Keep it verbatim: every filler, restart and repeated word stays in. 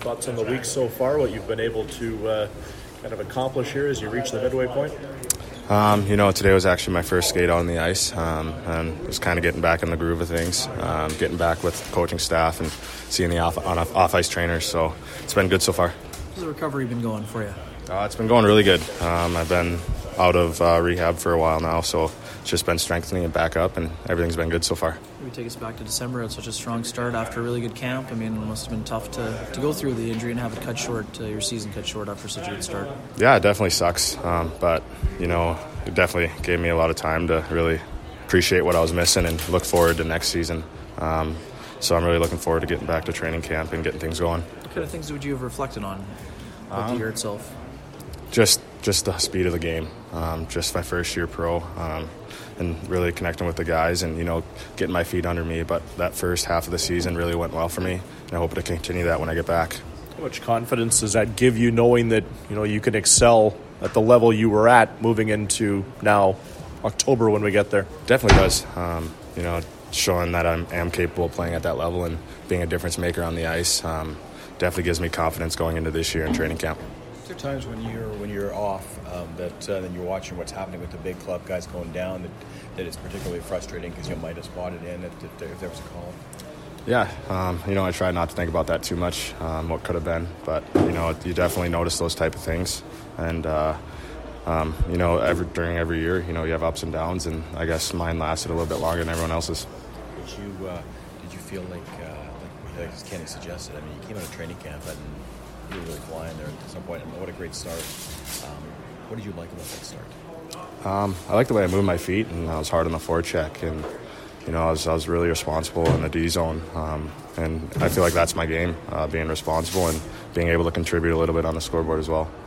Thoughts on the week so far, what you've been able to uh, kind of accomplish here as you reach the midway point? Um, you know, today was actually my first skate out on the ice, um, and just kind of getting back in the groove of things, um, getting back with the coaching staff and seeing the off, on off ice trainers. So it's been good so far. How's the recovery been going for you? Uh, it's been going really good. Um, I've been out of uh, rehab for a while now, so it's just been strengthening and back up, and everything's been good so far. Maybe take us back to December. It's such a strong start after a really good camp. I mean, it must have been tough to, to go through the injury and have it cut short, uh, your season cut short after such a good start. Yeah, it definitely sucks, um, but, you know, it definitely gave me a lot of time to really appreciate what I was missing and look forward to next season. Um, so I'm really looking forward to getting back to training camp and getting things going. What kind of things would you have reflected on with um, the year itself? Just just the speed of the game, um, just my first year pro, um, and really connecting with the guys and, you know, getting my feet under me. But that first half of the season really went well for me, and I hope to continue that when I get back. How much confidence does that give you, knowing that, you know, you can excel at the level you were at moving into now October when we get there? Definitely does. Um, you know, showing that I am capable of playing at that level and being a difference maker on the ice um, definitely gives me confidence going into this year in training camp. Is there times when you're when you're off um, that uh, then you're watching what's happening with the big club guys going down that, that it's particularly frustrating because you might have spotted in it if, if there was a call? Yeah, um, you know, I try not to think about that too much, um, what could have been, but, you know, you definitely notice those type of things. And, uh, um, you know, every, during every year, you know, you have ups and downs, and I guess mine lasted a little bit longer than everyone else's. Did you, uh, did you feel like, uh, like, like Kenny suggested, I mean, you came out of training camp and you were really flying there at some point, and what a great start. Um, what did you like about that start? Um, I like the way I moved my feet, and I was hard on the forecheck, and you know, I was, I was really responsible in the D zone, um, and I feel like that's my game, uh, being responsible and being able to contribute a little bit on the scoreboard as well.